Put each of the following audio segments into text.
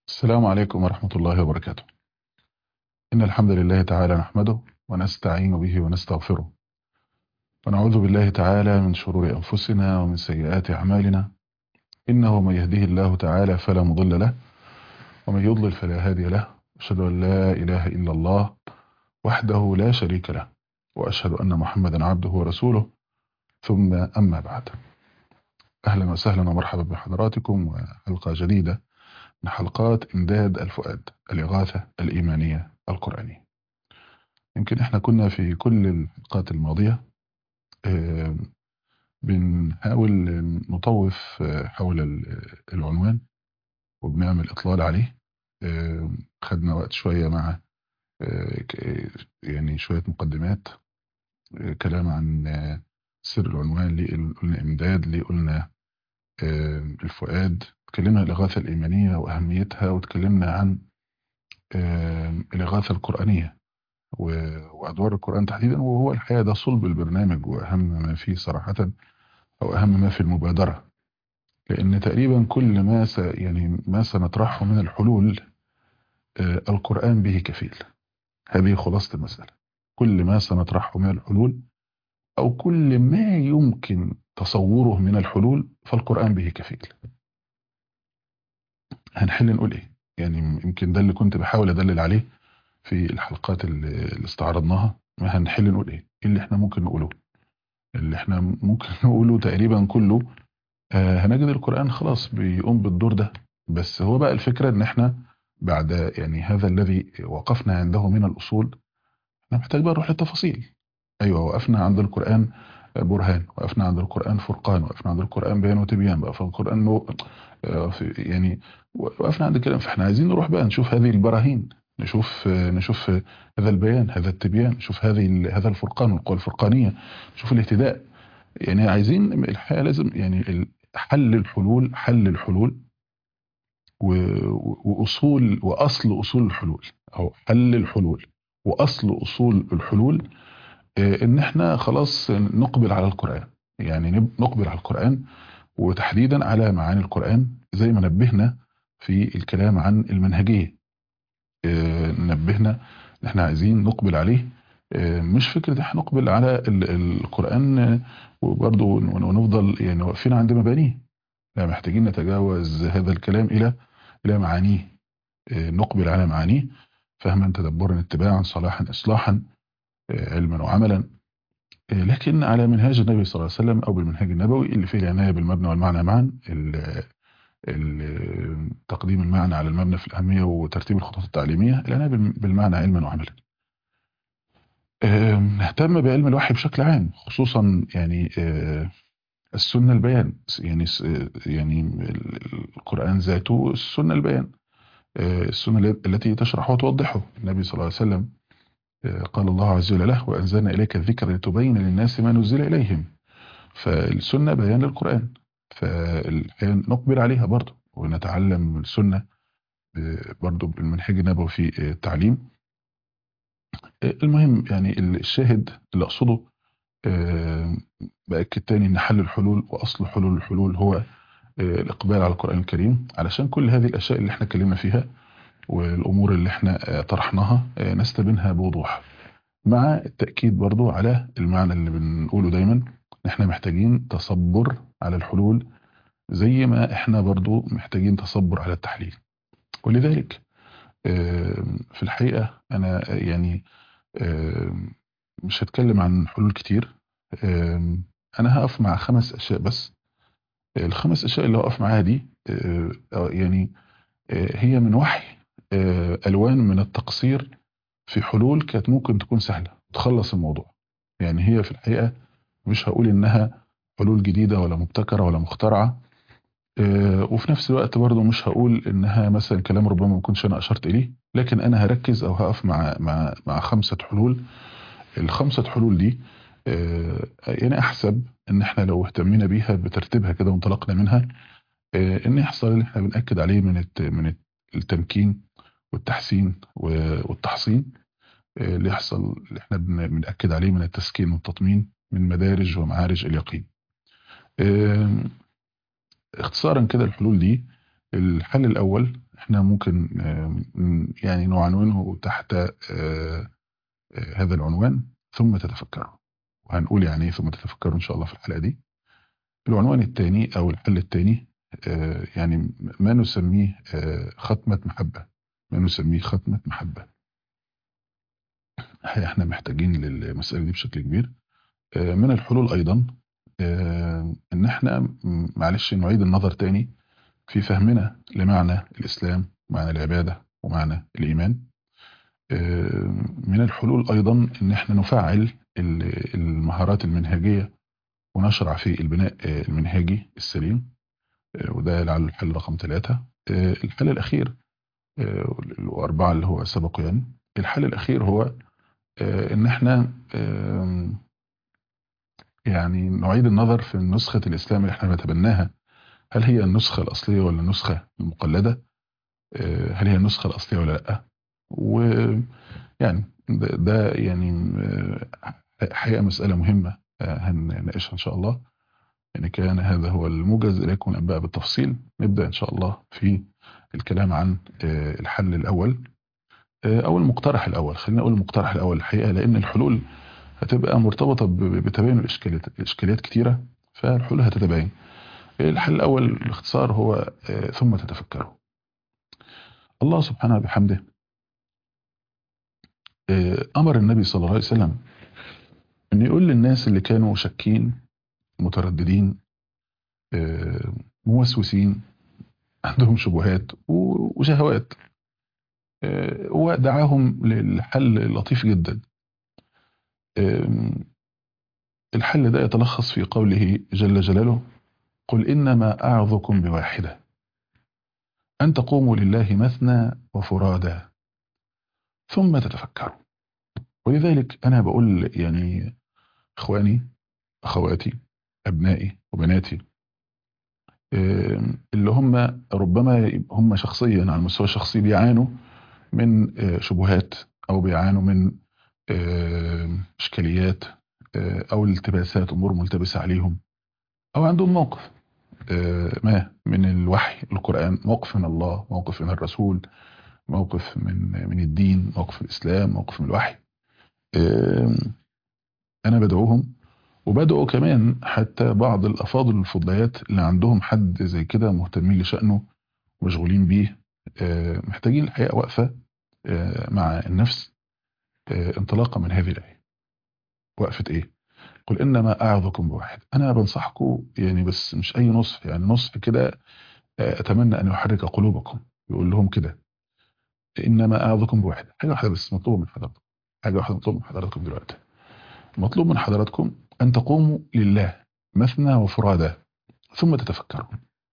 السلام عليكم ورحمة الله وبركاته. إن الحمد لله تعالى نحمده ونستعين به ونستغفره، ونعوذ بالله تعالى من شرور أنفسنا ومن سيئات أعمالنا. إنه من يهده الله تعالى فلا مضل له، ومن يضلل فلا هادي له. أشهد أن لا إله إلا الله وحده لا شريك له، وأشهد أن محمدا عبده ورسوله. ثم أما بعد، أهلا وسهلا ومرحبا بحضراتكم وحلقة جديدة من حلقات إمداد الفؤاد، الإغاثة الإيمانية القرآنية. يمكن احنا كنا في كل الحلقات الماضية آه، بنحاول نطوف حول العنوان وبنعمل إطلال عليه. خدنا وقت شوية مع يعني شوية مقدمات، كلام عن سر العنوان، ليه قلنا إمداد، ليه قلنا الفؤاد، اتكلمنا عن الإغاثة الإيمانية وأهميتها، واتكلمنا عن الإغاثة القرآنية وأدوار القرآن تحديدا، وهو الحقيقة ده صلب البرنامج وأهم ما فيه صراحة، أو أهم ما في المبادرة. لأن تقريبا كل ما يعني ما سنطرحه من الحلول القرآن به كفيل. هذه خلاصة المسألة. كل ما سنطرحه من الحلول، أو كل ما يمكن تصوره من الحلول، فالقرآن به كفيل. هنحل نقول إيه؟ يعني يمكن ده اللي كنت بحاول أدلل عليه في الحلقات اللي استعرضناها. ما هنحل نقول إيه اللي احنا ممكن نقوله؟ اللي احنا ممكن نقوله تقريبا كله هنجد القرآن خلاص بيقوم بالدور ده. بس هو بقى الفكرة ان احنا بعد يعني هذا الذي وقفنا عنده من الأصول، احنا محتاج بقى نروح للتفاصيل. ايوه، وقفنا عند القرآن برهان، وقفنا عند القرآن فرقان، وقفنا عند القرآن بيان وتبيان بقى، فالقرآن يعني وقفنا عند الكلام. فاحنا عايزين نروح بقى نشوف هذه البراهين، نشوف هذا البيان، هذا التبيان، نشوف هذا الفرقان والقوى الفرقانية، نشوف الاهتداء. يعني عايزين الحقيقة لازم يعني حل الحلول وأصول وأصل أصول الحلول، أو حل الحلول وأصل أصول الحلول. إن إحنا خلاص نقبل على القرآن. يعني نقبل على القرآن، وتحديدا على معاني القرآن، زي ما نبهنا في الكلام عن المنهجية. نبهنا إن إحنا عايزين نقبل عليه. مش فكرة إحنا نقبل على القرآن وبرضه ونفضل يعني واقفين عند مبانيه. لا، محتاجين نتجاوز هذا الكلام إلى معانيه. نقبل على معانيه فهما تدبرا اتباعا صلاحا إصلاحا، علما وعملا. لكن على منهاج النبي صلى الله عليه وسلم، أو بالمنهاج النبوي اللي فيه العناية بالمبنى والمعنى معا، تقديم المعنى على المبنى في الأهمية، وترتيب الخطوات التعليمية، العناية بالمعنى علما وعملا. نهتم بعلم الوحي بشكل عام، خصوصا يعني السنة البيان. يعني يعني القرآن ذاته السنة البيان. السنة التي تشرح وتوضحه. النبي صلى الله عليه وسلم قال الله عز وجل له: وأنزلنا إليك الذكر لتبين للناس ما نزل إليهم. فالسنة بيان للقرآن، فنقبل عليها برضه ونتعلم السنة برضه بالمنهج النبوي في التعليم. المهم يعني الشاهد اللي أقصده، آه، بأكد تاني إن حل الحلول وأصل حلول الحلول هو الإقبال على القرآن الكريم، علشان كل هذه الأشياء اللي احنا اتكلمنا فيها والأمور اللي احنا طرحناها نستبينها بوضوح، مع التأكيد برضو على المعنى اللي بنقوله دايما، ان احنا محتاجين تصبر على الحلول، زي ما احنا برضو محتاجين تصبر على التحليل. ولذلك في الحقيقة أنا يعني مش هتكلم عن حلول كتير. أنا هقف مع 5 أشياء بس. الخمس أشياء اللي هقف معاها دي يعني هي من وحي ألوان من التقصير في حلول كانت ممكن تكون سهلة تخلص الموضوع. يعني هي في الحقيقة مش هقول إنها حلول جديدة ولا مبتكرة ولا مخترعة. وفي نفس الوقت برضه مش هقول إنها مثلا كلام ربما ما كنتش أنا أشرت إليه، لكن أنا هركز أو هقف مع 5 حلول. ال5 حلول دي يعني أحسب إن إحنا لو اهتمينا بيها بترتيبها كده وانطلقنا منها، إن يحصل اللي إحنا بنأكد عليه من التمكين والتحسين والتحصين، اللي يحصل اللي احنا بنأكد عليه من التسكين والتطمين، من مدارج ومعارج اليقين. آم، اختصارا كده الحلول دي: الحل الأول احنا ممكن يعني نعنونه تحت هذا العنوان: ثم تتفكروا. وهنقول يعني ايه ثم تتفكروا ان شاء الله في الحلقة دي. العنوان الثاني او الحل الثاني يعني ما نسميه ختمة محبة. ما نسميه ختمة محبة. احنا محتاجين للمسألة دي بشكل كبير. من الحلول ايضا ان احنا معلش نعيد النظر تاني في فهمنا لمعنى الاسلام ومعنى العبادة ومعنى الايمان. من الحلول ايضا ان احنا نفعل المهارات المنهجية ونشرع في البناء المنهجي السليم. وده لعل الحل رقم 3. الحل الأخير وأربعة اللي هو سبق يعني. الحل الأخير هو إن إحنا يعني نعيد النظر في نسخة الإسلام اللي إحنا بنتبناها. هل هي النسخة الأصلية ولا النسخة المقلدة؟ هل هي النسخة الأصلية ولا لأ؟ ويعني ده يعني حقيقة مسألة مهمة هنناقشها إن شاء الله. يعني كان هذا هو الموجز، إليكم أنباء بالتفصيل. نبدأ إن شاء الله في الكلام عن الحل الأول أو المقترح الأول. خلينا نقول المقترح الأول الحقيقة، لأن الحلول هتبقى مرتبطة بتباين الإشكاليات كتيرة، فالحلول هتتباين. الحل الأول باختصار هو ثم تتفكروا. الله سبحانه وبحمده أمر النبي صلى الله عليه وسلم أن يقول للناس اللي كانوا شاكين مترددين موسوسين عندهم شبهات وشهوات، ودعاهم للحل لطيف جدا. الحل ده يتلخص في قوله جل جلاله: قل إنما أعظكم بواحدة أن تقوموا لله مثنى وفرادى ثم تتفكروا. ولذلك أنا بقول يعني إخواني أخواتي أبنائي وبناتي اللي هم ربما هم شخصيا على المستوى الشخصي بيعانوا من شبهات أو بيعانوا من إشكاليات أو التباسات، أمور ملتبسة عليهم، أو عندهم موقف ما من الوحي القرآن، موقف من الله، موقف من الرسول، موقف من الدين، موقف الإسلام، موقف من الوحي. أنا بدعوهم، وبدعو كمان حتى بعض الأفاضل الفضليات اللي عندهم حد زي كده مهتمين لشأنه ومشغولين بيه، محتاجين الحقيقة وقفة مع النفس انطلاقا من هذه الآية. وقفة إيه؟ قل إنما أعظكم بواحد. أنا بنصحكم يعني، بس مش أي نصح، يعني نصح كده أتمنى أن يحرك قلوبكم. يقول لهم كده: إنما أعظكم بواحد. حاجة واحدة بس مطلوبة من حضراتكم، حاجة واحدة مطلوبة من حضراتكم دلوقتي. مطلوب من حضراتكم أن تقوموا لله مثنى وفرادى ثم تتفكروا.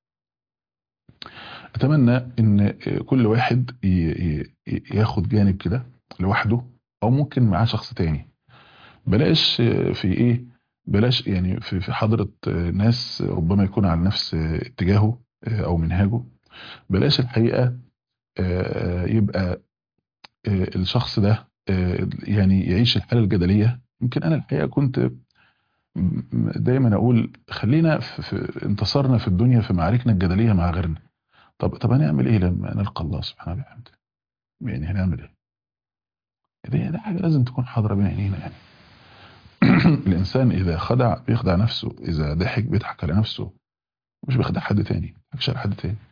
أتمنى أن كل واحد ياخد جانب كده لوحده، أو ممكن معاه شخص تاني. بلاش في إيه، بلاش يعني في حضرة ناس ربما يكون على نفس اتجاهه أو منهاجه. بلاش الحقيقة يبقى الشخص ده يعني يعيش الحالة الجدلية. يمكن أنا الحقيقة كنت دايما أقول خلينا في انتصارنا في الدنيا في معاركنا الجدلية مع غيرنا. طب هنعمل إيه لما نلقى الله سبحانه وبحمده؟ يعني هنعمل إيه؟ دي حاجة لازم تكون حاضرة بين عينينا يعني. الإنسان إذا خدع بيخدع نفسه، إذا ضحك بيضحك على نفسه، مش بيخدع حد تاني، مش على حد تاني.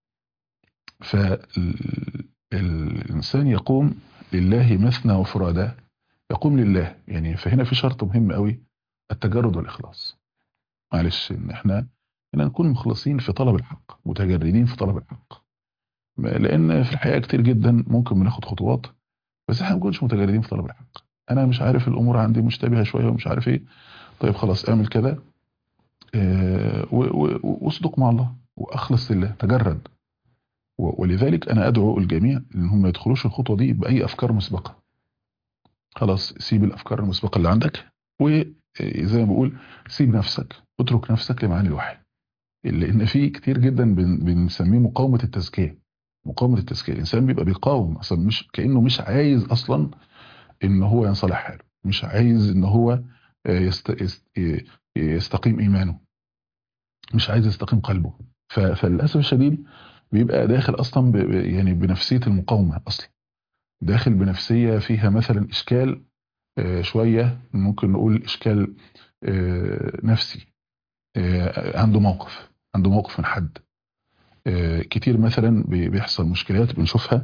فالإنسان يقوم لله مثنى وفرادى، يقوم لله يعني. فهنا في شرط مهم قوي: التجرد والإخلاص. معلش إن إحنا نكون مخلصين في طلب الحق، متجردين في طلب الحق. لأن في الحقيقة كتير جدا ممكن بناخد خطوات، بس إحنا ما نكونش متجردين في طلب الحق. أنا مش عارف، الأمور عندي مشتبهة شوية ومش عارف إيه. طيب خلاص اعمل كده واصدق مع الله وأخلص لله، تجرد. ولذلك أنا أدعو الجميع إن هم ما يدخلوش الخطوة دي بأي أفكار مسبقة. خلاص سيب الأفكار المسبقة اللي عندك، وزي ما بقول سيب نفسك، اترك نفسك لمعاني الوحي. لأن في كتير جدا بنسميه مقاومة التزكية. مقاومة التزكية، الإنسان بيبقى بيقاوم أصلا، مش كأنه مش عايز أصلا إن هو ينصلح حاله، مش عايز إن هو يستقيم إيمانه، مش عايز يستقيم قلبه. فللأسف الشديد بيبقى داخل اصلا يعني بنفسيه المقاومه اصلا، داخل بنفسيه فيها مثلا اشكال، شويه ممكن نقول اشكال نفسي. عنده موقف من حد. كتير مثلا بيحصل مشكلات بنشوفها،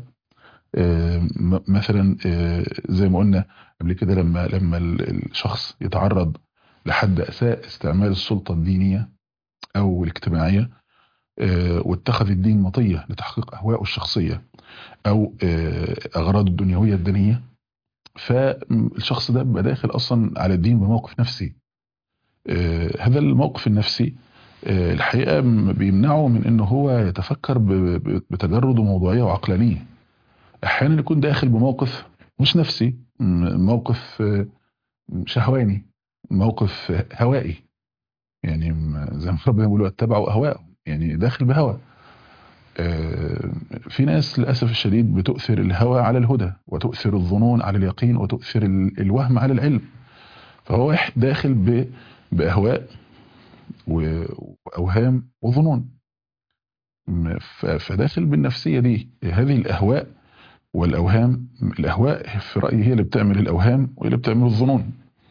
مثلا زي ما قلنا قبل كده، لما الشخص يتعرض لحد اساء استعمال السلطه الدينيه او الاجتماعيه، واتخذ الدين مطيه لتحقيق اهوائه الشخصيه او اغراضه الدنيويه الدنيه، فالشخص ده بيبقى داخل اصلا على الدين بموقف نفسي. هذا الموقف النفسي الحقيقه بيمنعه من ان هو يتفكر بتجرد وموضوعيه وعقلانيه. احيانا يكون داخل بموقف مش نفسي، موقف شهواني، موقف هوائي، يعني زي ما ربنا بيقول اتبعوا اهواءهم، يعني داخل بهوى. آه، في ناس للاسف الشديد بتؤثر الهوى على الهدى، وتؤثر الظنون على اليقين، وتؤثر الوهم على العلم. فهو واحد داخل باهواء واوهام وظنون، فداخل بالنفسيه دي. هذه الاهواء والاوهام، الاهواء في رايي هي اللي بتعمل الاوهام وهي اللي بتعمل الظنون.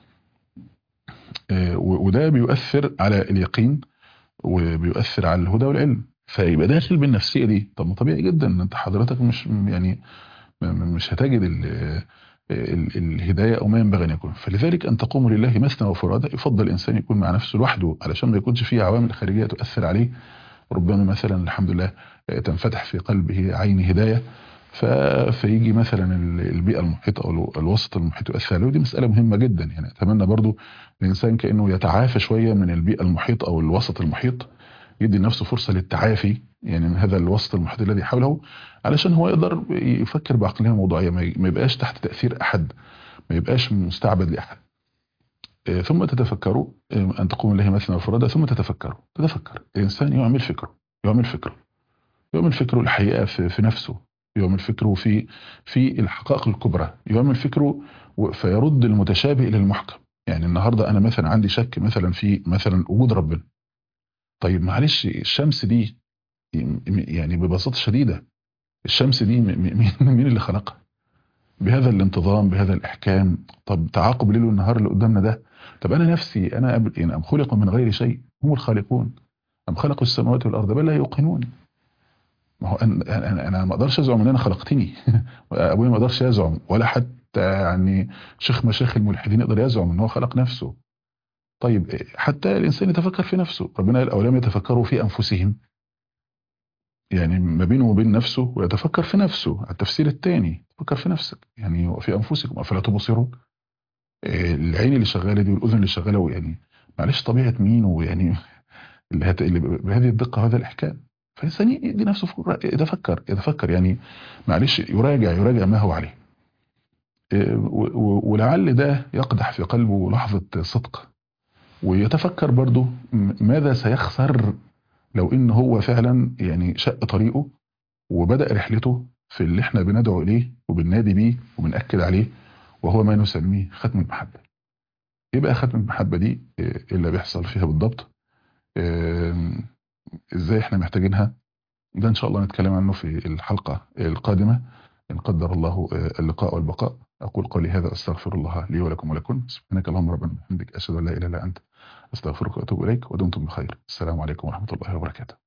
وده بيؤثر على اليقين وبيؤثر على الهدى والعلم. فيبقى داخل بالنفسيه دي. طب ما طبيعي جدا ان انت حضرتك مش يعني مش هتجد الهدايه او ما ينبغي ان يكون. فلذلك ان تقوموا لله مثنى وفرادى، يفضل الانسان يكون مع نفسه لوحده علشان ما يكونش فيه عوامل خارجيه تؤثر عليه. ربما مثلا الحمد لله تنفتح في قلبه عين هدايه، فيجي مثلا البيئه المحيطه او الوسط المحيط يؤثر عليه. ودي مساله مهمه جدا، يعني اتمنى برضو الانسان كانه يتعافى شويه من البيئه المحيطه او الوسط المحيط، يدي لنفسه فرصه للتعافي يعني من هذا الوسط المحيط الذي حوله، علشان هو يقدر يفكر بعقليه موضوعيه، ما يبقاش تحت تاثير احد، ما يبقاش مستعبد لاحد. ثم تتفكروا، ان تقوم الله مثنى وفرادى، ثم تتفكروا. تتفكر الانسان يعمل فكره، يعمل فكره، يعمل فكره الحقيقه في نفسه، يعمل فكره في الحقائق الكبرى، يعمل فكره فيرد المتشابه الى المحكم. يعني النهارده انا مثلا عندي شك مثلا في مثلا وجود ربنا. طيب معلش، الشمس دي يعني ببساطه شديده، الشمس دي مين اللي خلقها بهذا الانتظام بهذا الاحكام؟ طب تعاقب الليل والنهار اللي قدامنا ده، طب انا نفسي انا يعني ام خلقوا من غير شيء هم الخالقون، ام خلقوا السماوات والارض بل لا يوقنون. ما هو انا ما اقدرش ازعم ان انا خلقتني ابويا ما يقدرش يزعم، ولا حتى يعني شيخ مشايخ الملحدين يقدر يزعم ان هو خلق نفسه. طيب حتى الانسان يتفكر في نفسه. ربنا قال اولم يتفكروا في انفسهم، يعني ما بينه وبين نفسه، ويتفكر في نفسه. على التفسير الثاني تفكر في نفسك، يعني وفي انفسكم افلا تبصرون. العين اللي شغاله دي والاذن اللي شغاله، يعني معلش طبيعه مين؟ ويعني اللي بهذه الدقه وهذا الاحكام. فالانسان يدي نفسه يتفكر يعني، معلش يراجع ما هو عليه. ولعل ده يقدح في قلبه لحظه صدق، ويتفكر برضه ماذا سيخسر لو ان هو فعلا يعني شق طريقه وبدأ رحلته في اللي احنا بندعو اليه وبننادي بيه وبنأكد عليه، وهو ما نسميه ختم المحبة. ايه بقى ختم المحبة دي؟ إيه اللي بيحصل فيها بالضبط؟ ازاي احنا محتاجينها؟ ده ان شاء الله نتكلم عنه في الحلقة القادمة ان قدر الله اللقاء والبقاء. اقول قولي هذا، استغفر الله لي ولكم ولكم. سبحانك اللهم ربنا وبحمدك، اشهد ان لا اله الا انت، استغفرك واتوب اليك. ودمتم بخير. السلام عليكم ورحمة الله وبركاته.